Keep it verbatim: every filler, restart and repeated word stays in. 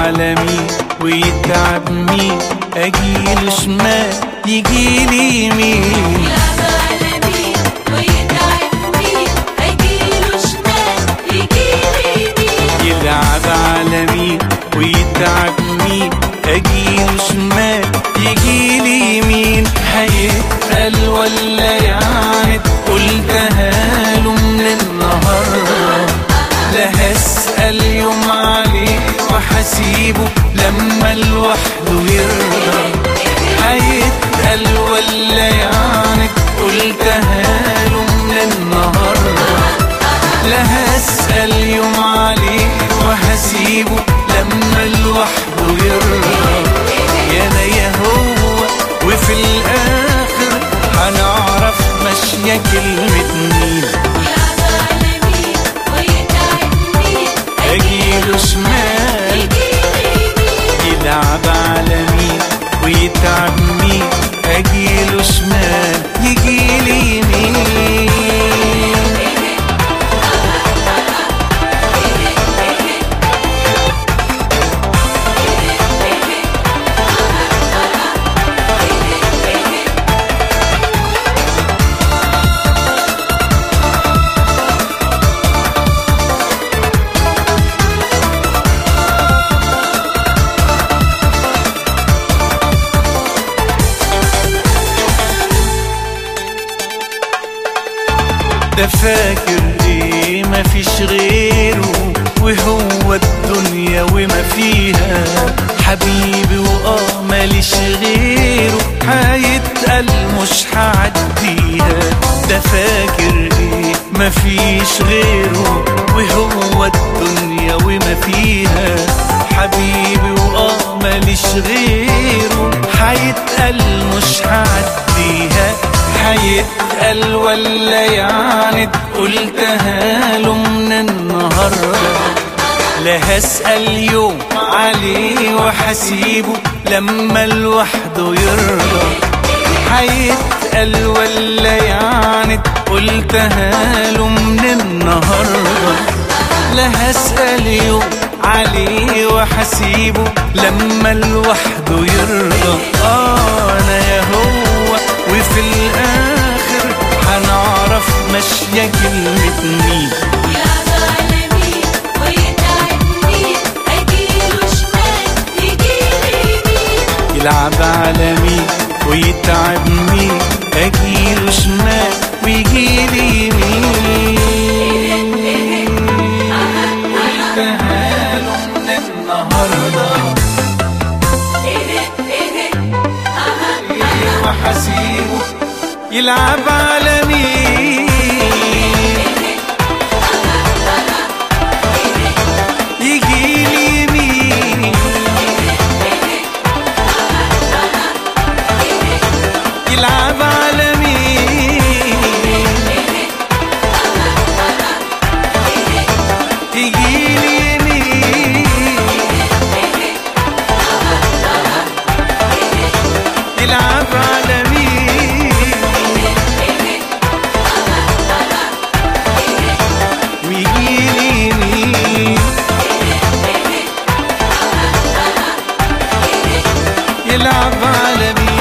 على مين ويتعب مين، اجيله شمال يجيلي يمين. يلعب على مين ويتعب مين، اجيله شمال يجيلي يمين. يلعب على مين ويتعب مين، اجيله شمال يجيلي يمين. هيتقل ولا يعاند قلتها له من النهار، لا هسأل يوم عليه وحسيبه لما لوحده يرضى. هيتقل ولا يعاند قلتها له من النهار، لا هسأل يوم عليه وحسيبه لما لوحده يرضى. يا انا يا هو وفي الاخر هنعرف ماشيه كلمه مين. يلعب على مين ويتعب مين، اجيله شمال يجيلي يمين. يلعب على مين ويتعب مين، اجيله شمال يجيلي يمين. ده فاكر ايه مفيش غيره، وهو الدنيا وما فيها حبيبي واه ماليش غيره. هيتقل مش هعديها، ده فاكر ايه مفيش غيره، وهو الدنيا وما فيها حبيبي واه ماليش غيره. هيتقل مش هعديها، هيتقل ولا يعاند قلتها له من النهارده، لا هسأل يوم عليه وحسيبه لما لوحده يرضى. هيتقل ولا يعاند قلتها له من النهارده، لا هسأل يوم عليه وحسيبه لما لوحده يرضى. اه انا يا هو وفي الاخر هنعرف ماشيه كلمه مين. يلعب على مين ويتعب مين، اجيله شمال يجيلي يمين. يلعب على مين ويتعب مين، اجيله شمال ويجيلي يمين. قلتها له من النهارده وحسيبه يلعب على مين، يجيلي يمين. يلعب على مين، يجيلي يمين. يلعب على مين ويجيلي يمين. يلعب على مين